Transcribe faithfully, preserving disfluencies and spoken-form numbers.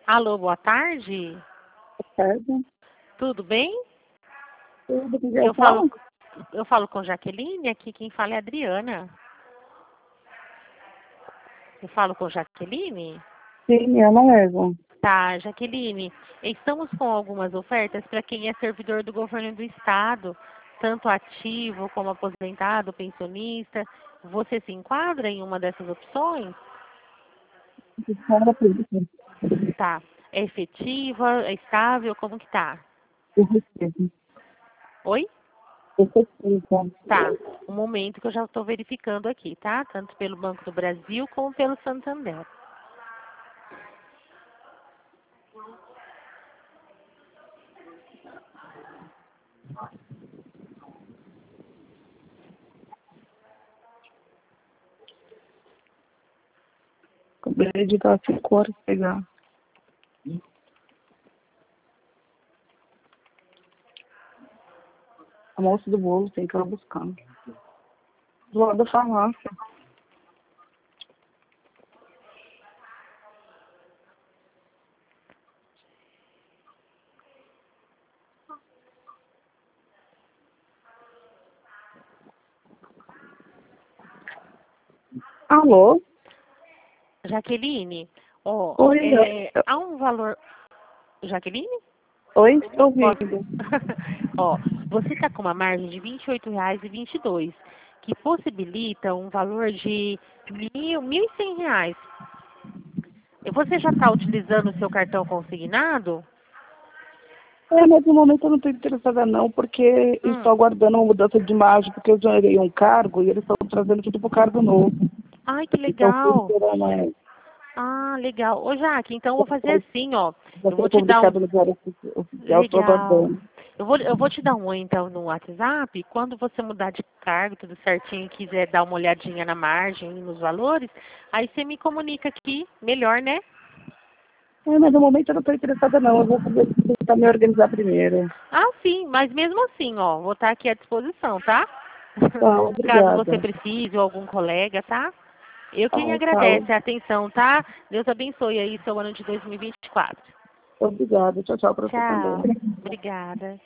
Alô, boa tarde. Boa tarde. Tudo bem? Tudo que Eu falo, eu falo com Jaqueline, aqui quem fala é a Adriana. Eu falo com Jaqueline? Sim, eu não levo. Tá, Jaqueline, estamos com algumas ofertas para quem é servidor do governo do estado, tanto ativo como aposentado, pensionista. Você se enquadra em uma dessas opções? Fala tudo. Tá. É efetiva, é estável, como que tá? Efetivo. Oi? Efetivo. Tá. Um momento que eu já estou verificando aqui, tá? Tanto pelo Banco do Brasil como pelo Santander. Acabei de dar cinco horas pra pegar. A moça do bolo tem que ir lá buscar. Do lado da farmácia. Alô? Jaqueline, ó, Oi, é, eu- há um valor... Jaqueline? Oi, estou Posso... ouvindo. Ó, você está com uma margem de vinte e oito reais e vinte e dois, que possibilita um valor de mil, mil e cem reais. E você já está utilizando o seu cartão consignado? É, mas no momento eu não estou interessada não, porque estou Hum. aguardando uma mudança de imagem, porque eu já ganhei um cargo e eles estão trazendo tudo pro cargo novo. Ai, que Então, estou legal. esperando, é, Ah, legal. Ô, Jaque, então eu vou fazer assim, ó. já Eu vou foi te dar um... publicado no Diário Ofici- Oficial, estou Legal. aguardando. Eu vou, eu vou te dar um oi, então, no WhatsApp. Quando você mudar de cargo, tudo certinho, e quiser dar uma olhadinha na margem e nos valores, aí você me comunica aqui, melhor, né? É, mas no momento eu não estou interessada não, eu vou fazer, tentar me organizar primeiro. Ah, sim, mas mesmo assim, ó, vou estar aqui à disposição, tá? Tá, Caso você obrigada. precise ou algum colega, tá? Eu Tá, quem tchau. agradece a atenção, tá? Deus abençoe aí seu ano de dois mil e vinte e quatro. Obrigada. Tchau, tchau para você Tchau. também. Obrigada.